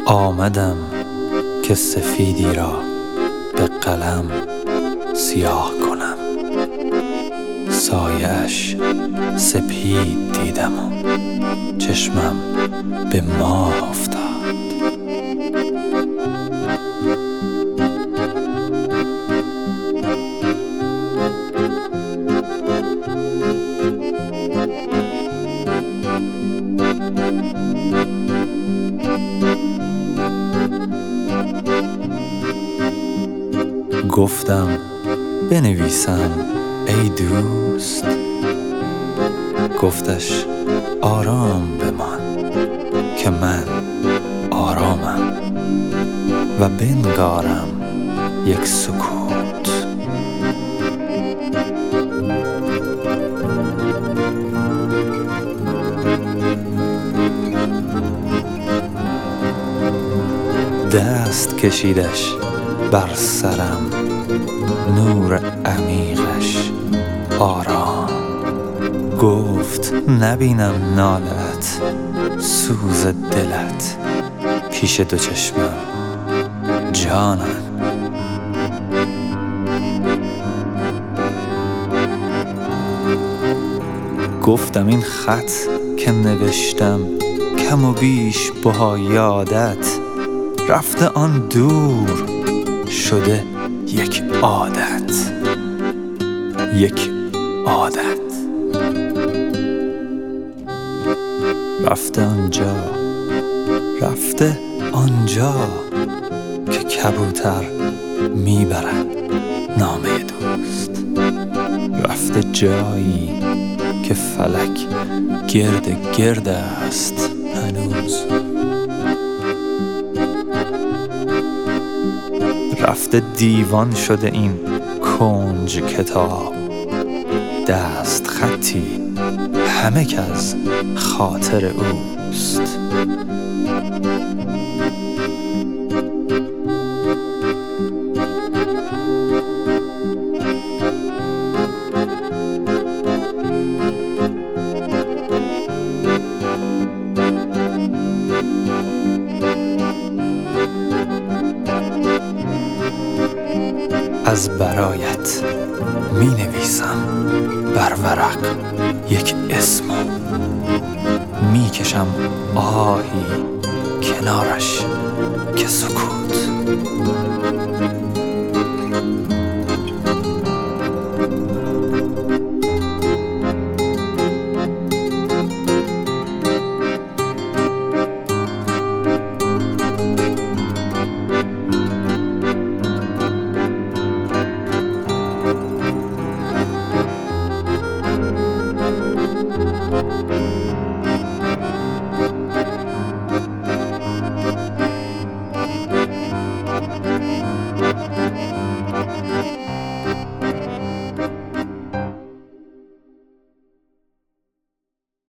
آمدم که سفیدی را به قلم سیاه کنم، سایه‌اش سپید دیدم و چشمم به ماه افتاد. گفتم بنویسم ای دوست، گفتش آرام بمان که من آرامم و بنگارم یک سکوت. دست کشیدش بر سرم نور عمیقش آرام، گفت نبینم نالت سوز دلت پیش دو چشمم جانم. گفتم این خط که نوشتم کم و بیش با یادت، رفته آن دور شده یک عادت، یک عادت. رفته آنجا که کبوتر میبرد نامه دوست، رفته جایی که فلک گرد است هنوز، رفته دیوان شده این کنج کتاب، دست خطی همه که از خاطر اوست. از برایت می نویسم بر ورق یک اسم، می کشم آهی کنارش که سکوت.